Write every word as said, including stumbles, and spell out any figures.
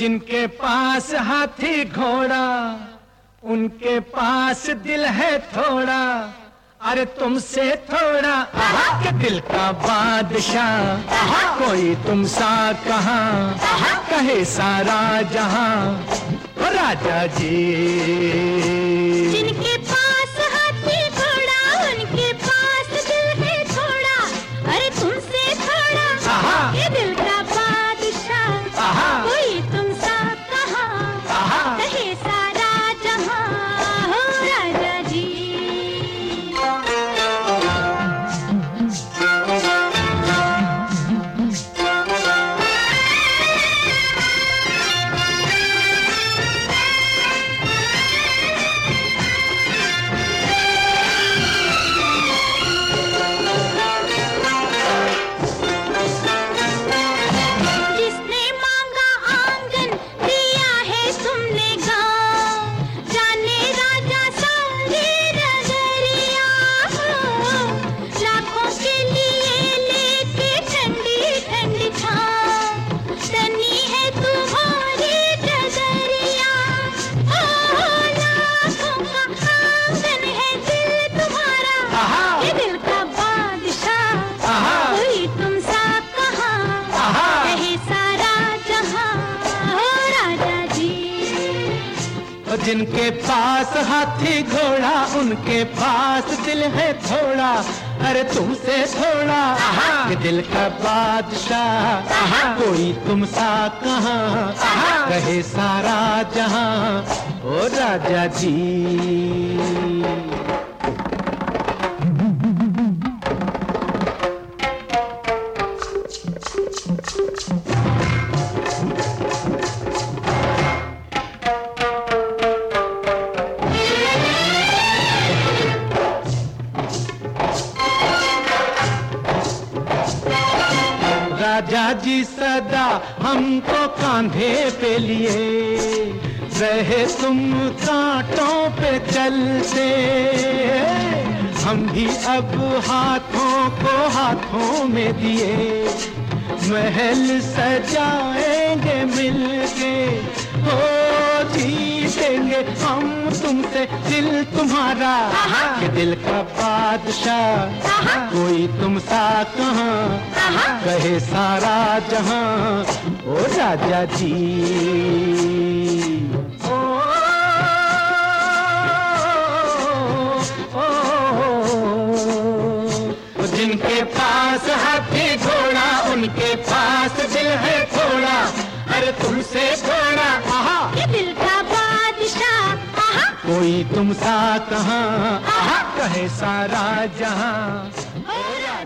जिनके पास हाथी घोड़ा उनके पास दिल है थोड़ा, अरे तुमसे थोड़ा के दिल का बादशाह कोई तुम सा कहाँ, कहे सारा जहां राजा जी। जिनके पास हाथी घोड़ा उनके पास दिल है थोड़ा, अरे तुमसे थोड़ा ये दिल का बादशाह कोई तुम सा कहाँ, कहे सारा जहां हो राजा जी। जिनके पास हाथी घोड़ा उनके पास दिल है थोड़ा, अरे तुमसे थोड़ा ये दिल का बादशाह कोई तुम सा कहाँ, कहे सारा जहां ओ राजा जी। राजा जी सदा हमको कांधे पे लिए, रहे तुम कांटों पे चलते, हम भी अब हाथों को हाथों में दिए, महल सजाएंगे मिलके, हो जीतेंगे हम तुमसे दिल तुम्हारा ये दिल का बादशाह कोई तुम सा कहाँ, कहे सारा जहां ओ राजा जी। ओ, ओ, ओ, जिनके पास हाथी घोड़ा उनके पास दिल है थोड़ा, अरे तुमसे थोड़ा ये दिल का बादशाह कोई तुम सा कहाँ, कहे सारा जहां।